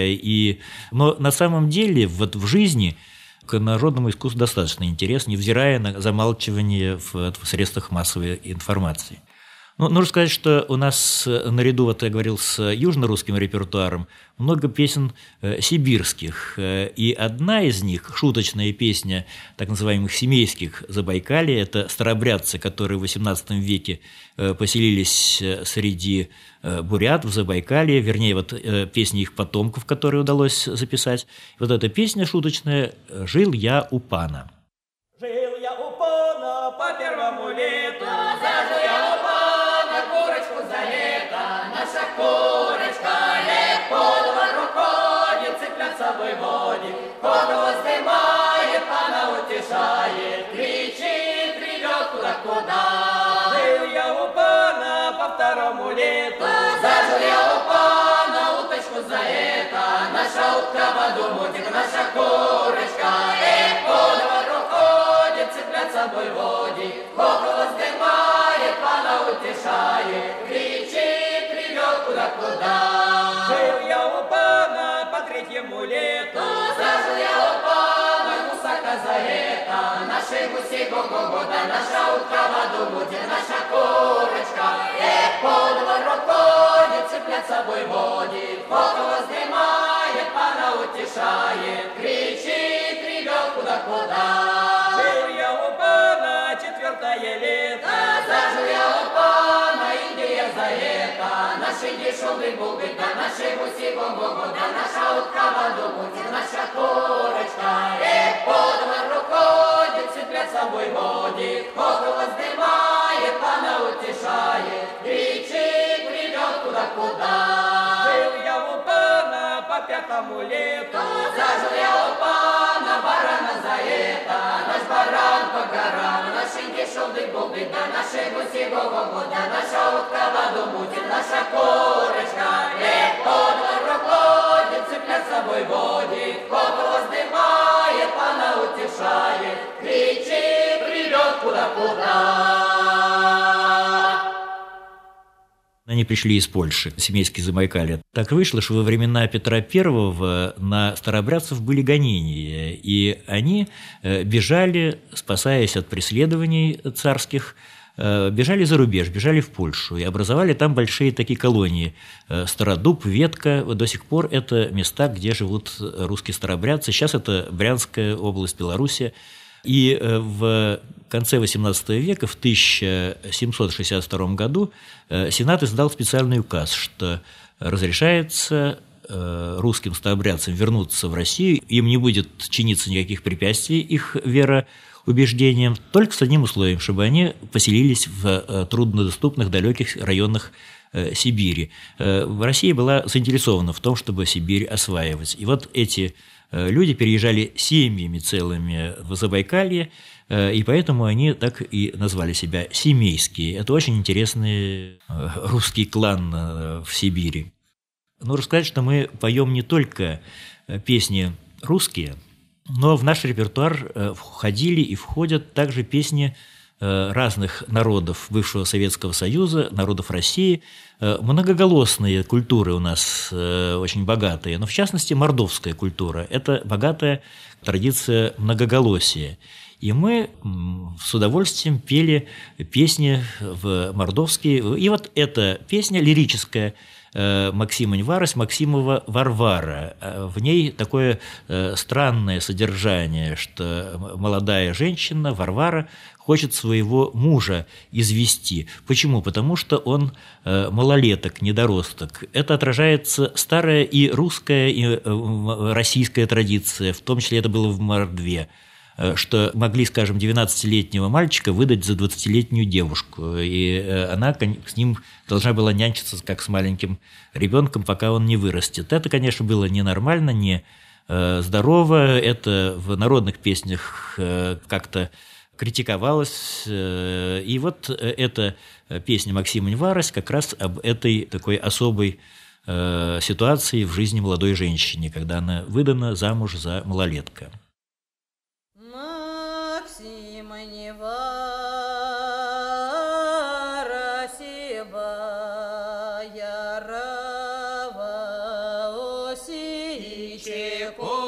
Speaker 15: но на самом деле вот в жизни к народному искусству достаточно интерес, невзирая на замалчивание в средствах массовой информации. Ну, нужно сказать, что у нас наряду, вот я говорил, с южно-русским репертуаром много песен сибирских, и одна из них, шуточная песня так называемых семейских Забайкалья, это старообрядцы, которые в XVIII веке поселились среди бурят в Забайкалье, вернее, вот песни их потомков, которые удалось записать. Вот эта песня шуточная «Жил я у пана».
Speaker 8: Жил я у пана по первому лету, зажил я у пана курочку за лето. Наша курочка под ворот ходит, цыплятся выводит, голову вздымает, пана утешает, кричит, ревет куда-куда. Жил я у пана по второму лету, зажил я у пана уточку за это. Наша утка воду мутит, наша курочка под ворот ходит, цыплят собой водит, голову вздымает, пана утешает, кричит, ревет куда-куда. Жил я у пана по третьему лету, зажил я у пана гусака за это. Наши гуси го-го-го, да наша утка воду мутит, наша курочка под ворот ходит, цыплят собой водит, голову вздымает, пана утешает, кричит, ревет куда-куда. Жил я у пана четвертое лето, зажил я у пана, Индия за это. Наши дешевые булбы, да наши гуси го-го-го, да наша утка воду мутит, наша курочка под ворот ходит, цыплят собой водит, голову вздымает, пана утешает, кричит, ревет куда-куда. Жил я у пана по пятому лету, зажил я у пана барана за это. Наш баран по горам, наши дешевые булбы, да наши гуси го-го-го, да наша утка воду мутит, наша курочка под ворот ходит, цыплят собой водит, голову вздымает, пана утешает, кричит, ревет куда-куда.
Speaker 15: Они пришли из Польши, семейские Забайкалья. Так вышло, что во времена Петра I на старообрядцев были гонения, и они бежали, спасаясь от преследований царских, бежали за рубеж, бежали в Польшу и образовали там большие такие колонии. Стародуб, Ветка, до сих пор это места, где живут русские старообрядцы. Сейчас это Брянская область, Белоруссия. И в конце XVIII века, в 1762 году, Сенат издал специальный указ, что разрешается русским старообрядцам вернуться в Россию, им не будет чиниться никаких препятствий их вероубеждениям, только с одним условием, чтобы они поселились в труднодоступных, далеких районах Сибири. Россия была заинтересована в том, чтобы Сибирь осваивать. И вот эти люди переезжали семьями целыми в Забайкалье, и поэтому они так и назвали себя семейские. Это очень интересный русский клан в Сибири. Нужно сказать, что мы поем не только песни русские, но в наш репертуар входили и входят также песни разных народов бывшего Советского Союза, народов России. Многоголосные культуры у нас очень богатые, но в частности мордовская культура – это богатая традиция многоголосия. И мы с удовольствием пели песни в мордовские. И вот эта песня лирическая, Максимонь Варось, Максимова Варвара. В ней такое странное содержание, что молодая женщина, Варвара, хочет своего мужа извести. Почему? Потому что он малолеток, недоросток. Это отражается старая и русская, и российская традиция, в том числе это было в Мордве, что могли, скажем, 19-летнего мальчика выдать за 20-летнюю девушку, и она с ним должна была нянчиться как с маленьким ребенком, пока он не вырастет. Это, конечно, было ненормально, не здорово, это в народных песнях как-то критиковалось, и вот эта песня «Максимонь Варось» как раз об этой такой особой ситуации в жизни молодой женщины, когда она выдана замуж за малолетка.
Speaker 8: Максимонь Варось, Боярова, Осичеку,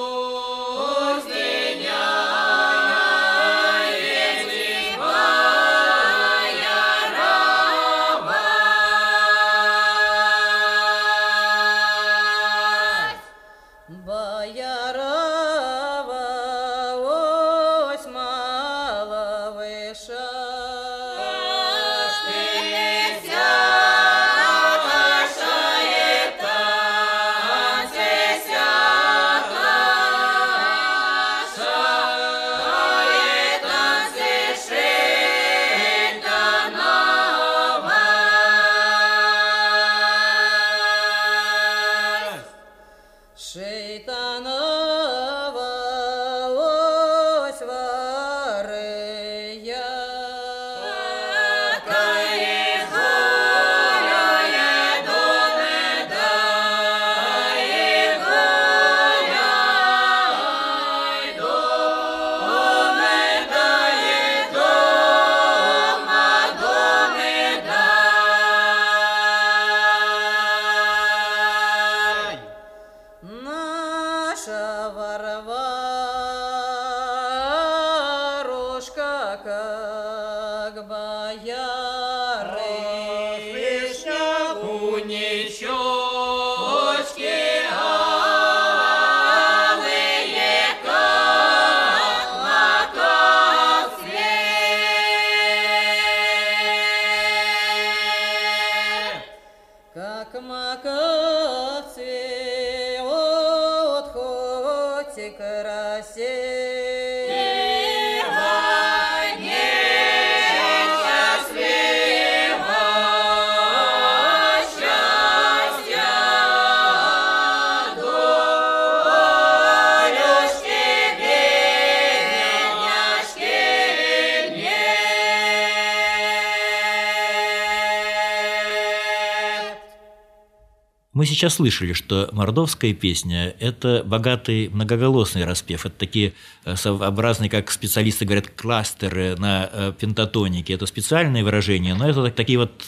Speaker 15: Мы сейчас слышали, что мордовская песня – это богатый многоголосный распев. Это такие своеобразные, как специалисты говорят, кластеры на пентатонике. Это специальные выражения, но это такие вот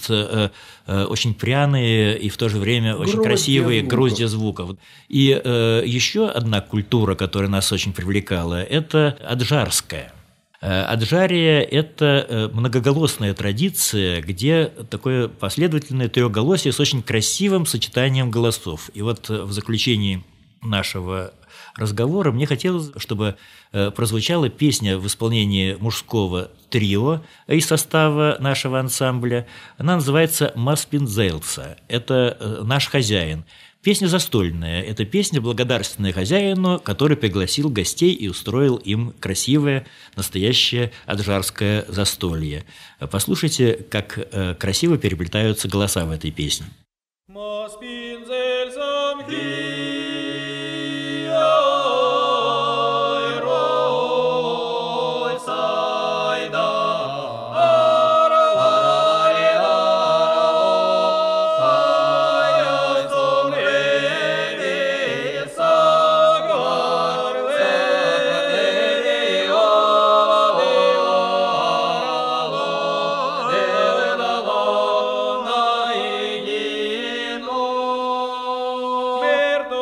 Speaker 15: очень пряные и в то же время очень красивые гроздья звуков. И еще одна культура, которая нас очень привлекала – это аджарская. Аджария – это многоголосная традиция, где такое последовательное трехголосие с очень красивым сочетанием голосов. И вот в заключении нашего разговора мне хотелось, чтобы прозвучала песня в исполнении мужского трио из состава нашего ансамбля. Она называется «Маспинзейлса». Это «Наш хозяин». Песня застольная. Это песня, благодарственная хозяину, который пригласил гостей и устроил им красивое, настоящее аджарское застолье. Послушайте, как красиво переплетаются голоса в этой песне.
Speaker 8: Мердо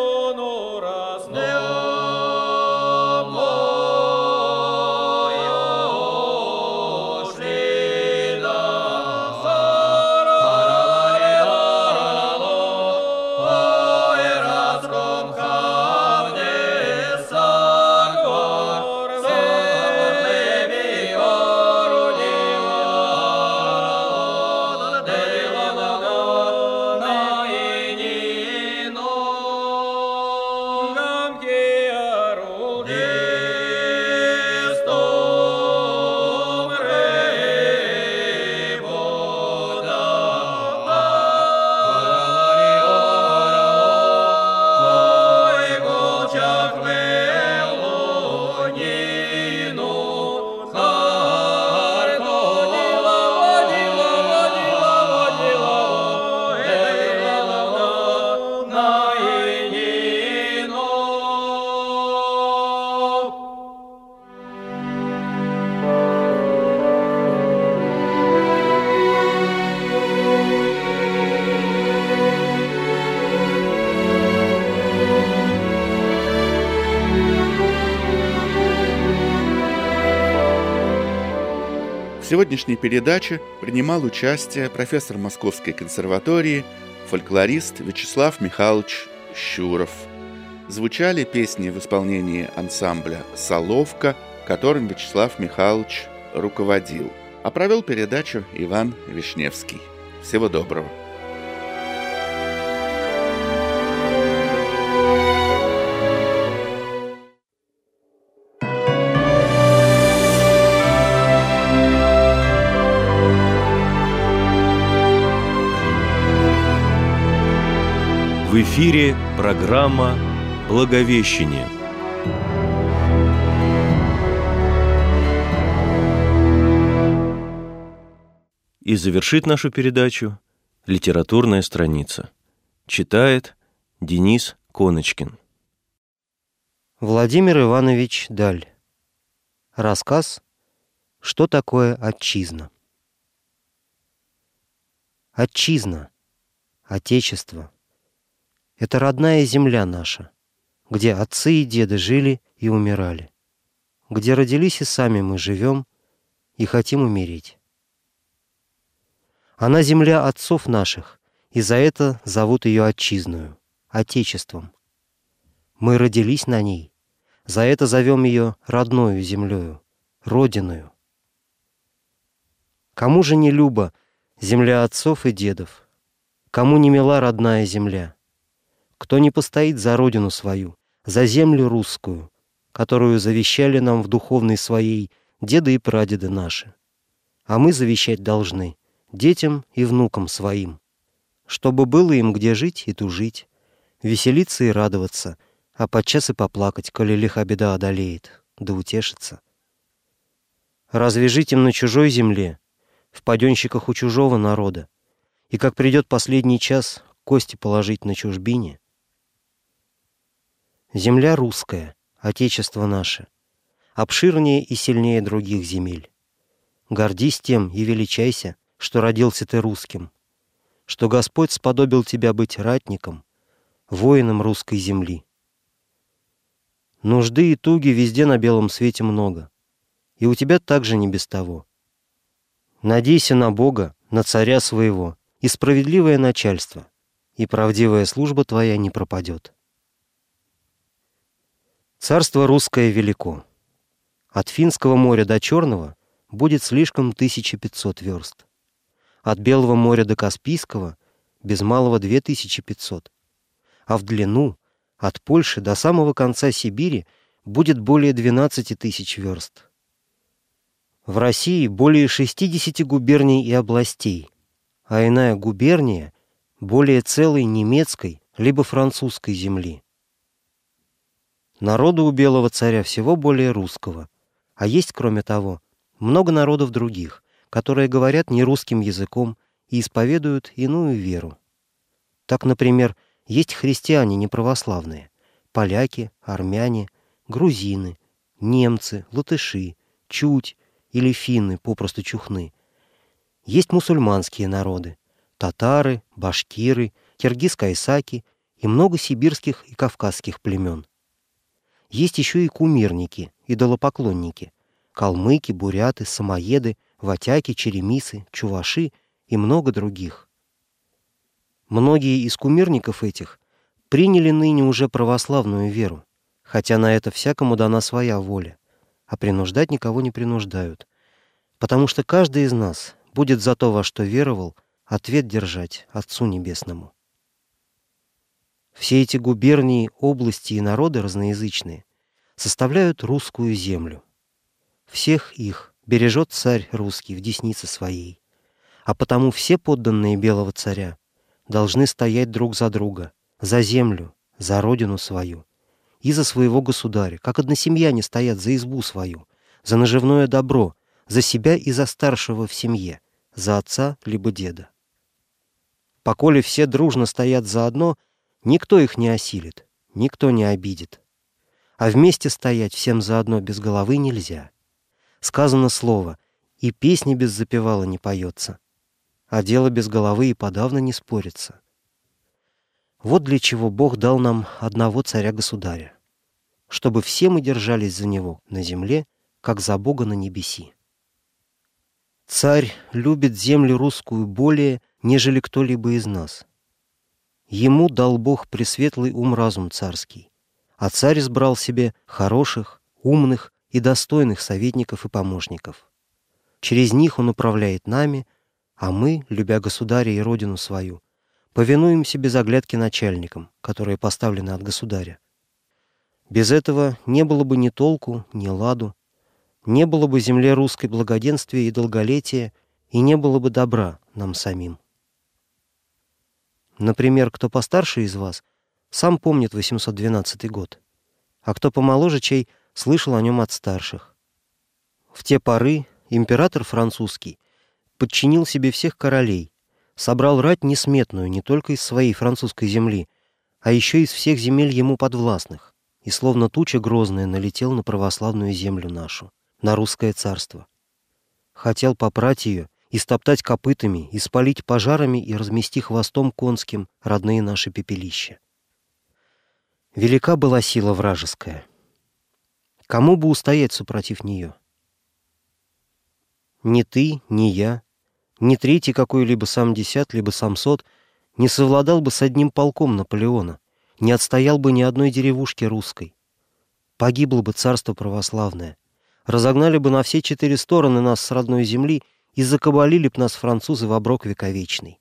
Speaker 14: сегодняшней передаче принимал участие профессор Московской консерватории, фольклорист Вячеслав Михайлович Щуров. Звучали песни в исполнении ансамбля «Соловка», которым Вячеслав Михайлович руководил. А провел передачу Иван Вишневский. Всего доброго.
Speaker 5: В эфире программа «Благовещение». И завершит нашу передачу литературная страница. Читает Денис Коночкин.
Speaker 3: Владимир Иванович Даль. Рассказ «Что такое отчизна?» Отчизна, Отечество — это родная земля наша, где отцы и деды жили и умирали, где родились и сами мы живем и хотим умереть. Она земля отцов наших, и за это зовут ее отчизною, Отечеством. Мы родились на ней, за это зовем ее родною землею, родиною. Кому же не люба земля отцов и дедов? Кому не мила родная земля? Кто не постоит за родину свою, за землю русскую, которую завещали нам в духовной своей деды и прадеды наши? А мы завещать должны детям и внукам своим, чтобы было им где жить и тужить, веселиться и радоваться, а подчас и поплакать, коли лиха беда одолеет, да утешиться. Разве жить им на чужой земле, в паденщиках у чужого народа, и как придет последний час, кости положить на чужбине? Земля русская, Отечество наше, обширнее и сильнее других земель. Гордись тем и величайся, что родился ты русским, что Господь сподобил тебя быть ратником, воином русской земли. Нужды и туги везде на белом свете много, и у тебя также не без того. Надейся на Бога, на царя своего, и справедливое начальство, и правдивая служба твоя не пропадет. Царство русское велико. От Финского моря до Черного будет слишком 1500 верст. От Белого моря до Каспийского без малого 2500. А в длину от Польши до самого конца Сибири будет более 12 тысяч верст. В России более 60 губерний и областей, а иная губерния более целой немецкой либо французской земли. Народу у белого царя всего более русского, а есть, кроме того, много народов других, которые говорят нерусским языком и исповедуют иную веру. Так, например, есть христиане неправославные, поляки, армяне, грузины, немцы, латыши, чуть или финны, попросту чухны. Есть мусульманские народы, татары, башкиры, киргиз-кайсаки и много сибирских и кавказских племен. Есть еще и кумирники, идолопоклонники, калмыки, буряты, самоеды, ватяки, черемисы, чуваши и много других. Многие из кумирников этих приняли ныне уже православную веру, хотя на это всякому дана своя воля, а принуждать никого не принуждают, потому что каждый из нас будет за то, во что веровал, ответ держать Отцу Небесному. Все эти губернии, области и народы разноязычные составляют русскую землю. Всех их бережет царь русский в деснице своей, а потому все подданные белого царя должны стоять друг за друга, за землю, за родину свою и за своего государя, как односемьяне стоят за избу свою, за наживное добро, за себя и за старшего в семье, за отца либо деда. Поколе все дружно стоят заодно, никто их не осилит, никто не обидит. А вместе стоять всем заодно без головы нельзя. Сказано слово, и песни без запевала не поется, а дело без головы и подавно не спорится. Вот для чего Бог дал нам одного царя-государя, чтобы все мы держались за него на земле, как за Бога на небеси. Царь любит землю русскую более, нежели кто-либо из нас. Ему дал Бог пресветлый ум-разум царский, а царь избрал себе хороших, умных и достойных советников и помощников. Через них он управляет нами, а мы, любя государя и родину свою, повинуемся без оглядки начальникам, которые поставлены от государя. Без этого не было бы ни толку, ни ладу, не было бы земле русской благоденствия и долголетия, и не было бы добра нам самим. Например, кто постарше из вас, сам помнит 812 год, а кто помоложе, чей слышал о нем от старших. В те поры император французский подчинил себе всех королей, собрал рать несметную не только из своей французской земли, а еще из всех земель ему подвластных, и словно туча грозная налетел на православную землю нашу, на русское царство. Хотел попрать ее, истоптать копытами, и спалить пожарами и размести хвостом конским родные наши пепелища. Велика была сила вражеская. Кому бы устоять супротив нее? Ни ты, ни я, ни третий какой-либо сам десят, либо сам сот не совладал бы с одним полком Наполеона, не отстоял бы ни одной деревушки русской. Погибло бы царство православное, разогнали бы на все 4 стороны нас с родной земли и закабалили б нас французы в оброк вековечный.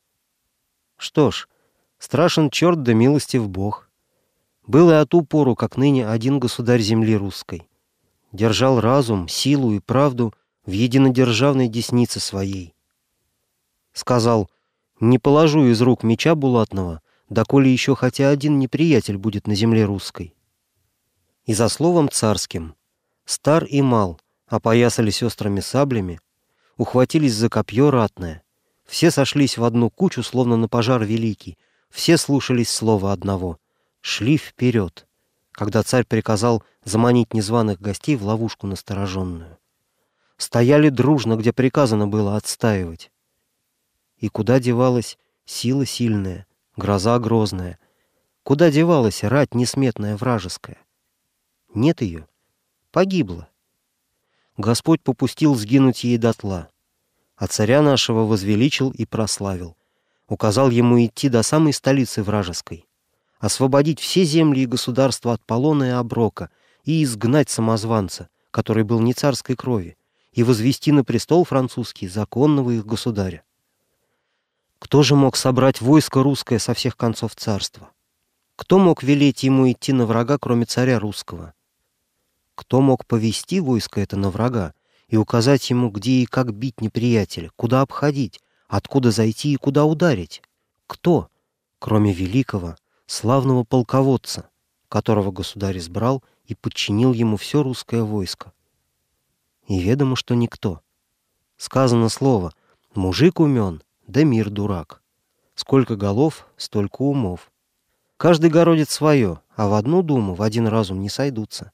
Speaker 3: Что ж, страшен черт да милостив Бог. Был и о ту пору, как ныне, один государь земли русской. Держал разум, силу и правду в единодержавной деснице своей. Сказал: «Не положу из рук меча булатного, доколе еще хотя один неприятель будет на земле русской». И за словом царским стар и мал опоясались острыми саблями, ухватились за копье ратное, все сошлись в одну кучу, словно на пожар великий, все слушались слова одного, шли вперед, когда царь приказал заманить незваных гостей в ловушку настороженную. Стояли дружно, где приказано было отстаивать. И куда девалась сила сильная, гроза грозная? Куда девалась рать несметная вражеская? Нет ее, погибла. Господь попустил сгинуть ей дотла, а царя нашего возвеличил и прославил, указал ему идти до самой столицы вражеской, освободить все земли и государства от полона и оброка и изгнать самозванца, который был не царской крови, и возвести на престол французский законного их государя. Кто же мог собрать войско русское со всех концов царства? Кто мог велеть ему идти на врага, кроме царя русского? Кто мог повести войско это на врага и указать ему, где и как бить неприятеля, куда обходить, откуда зайти и куда ударить? Кто, кроме великого, славного полководца, которого государь избрал и подчинил ему все русское войско? И ведомо, что никто. Сказано слово: «Мужик умен, да мир дурак». Сколько голов, столько умов. Каждый городит свое, а в одну думу, в один разум не сойдутся.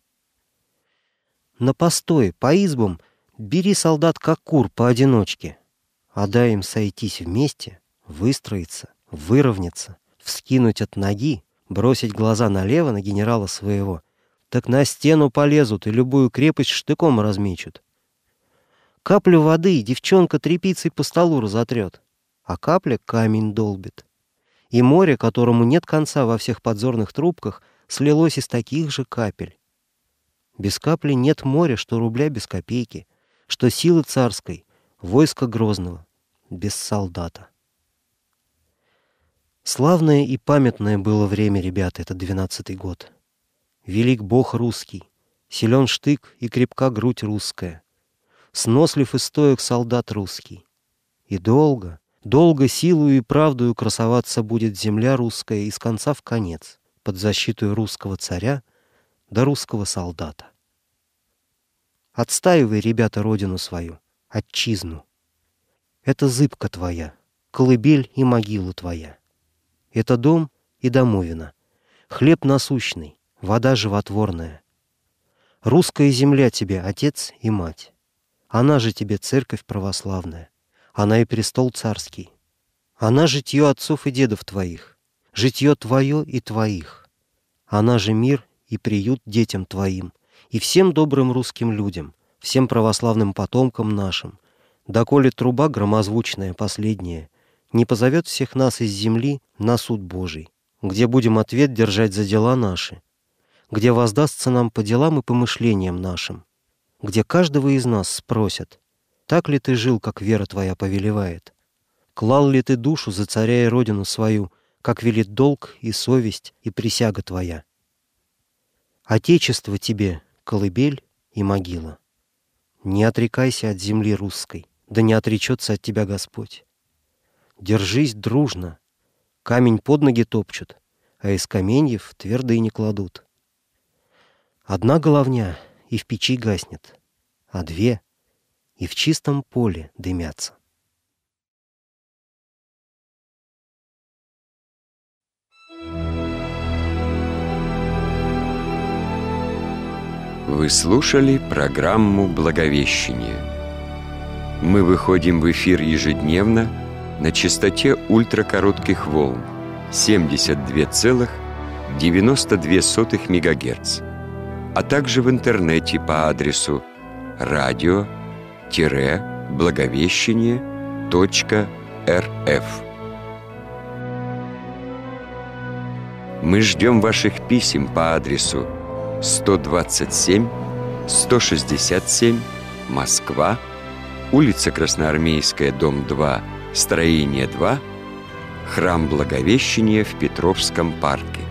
Speaker 3: На постой, по избам бери солдат как кур поодиночке, а дай им сойтись вместе, выстроиться, выровняться, вскинуть от ноги, бросить глаза налево на генерала своего, так на стену полезут и любую крепость штыком размечут. Каплю воды девчонка тряпицей по столу разотрет, а капля камень долбит. И море, которому нет конца во всех подзорных трубках, слилось из таких же капель. Без капли нет моря, что рубля без копейки, что силы царской, войска грозного, без солдата. Славное и памятное было время, ребята, это 12-й год. Велик Бог русский, силен штык и крепка грудь русская, снослив и стоек солдат русский. И долго, долго силою и правдою красоваться будет земля русская из конца в конец, под защитой русского царя да русского солдата. Отстаивай, ребята, родину свою, отчизну. Это зыбка твоя, колыбель и могила твоя. Это дом и домовина, хлеб насущный, вода животворная. Русская земля тебе отец и мать. Она же тебе церковь православная, она и престол царский. Она житье отцов и дедов твоих, житье твое и твоих. Она же мир и приют детям твоим, и всем добрым русским людям, всем православным потомкам нашим, Доколе труба громозвучная последняя не позовет всех нас из земли на суд Божий, где будем ответ держать за дела наши, где воздастся нам по делам и помышлениям нашим, где каждого из нас спросят: так ли ты жил, как вера твоя повелевает? Клал ли ты душу за царя и родину свою, как велит долг и совесть и присяга твоя? Отечество тебе — колыбель и могила. Не отрекайся от земли русской, да не отречется от тебя Господь. Держись дружно, камень под ноги топчут, а из каменьев твердые не кладут. Одна головня и в печи гаснет, а две и в чистом поле дымятся.
Speaker 2: Вы слушали программу «Благовещение». Мы выходим в эфир ежедневно на частоте ультракоротких волн 72,92 МГц, а также в интернете по адресу radio-благовещение.рф. Мы ждем ваших писем по адресу 127 167 Москва, улица Красноармейская, дом 2, строение 2, храм Благовещения в Петровском парке.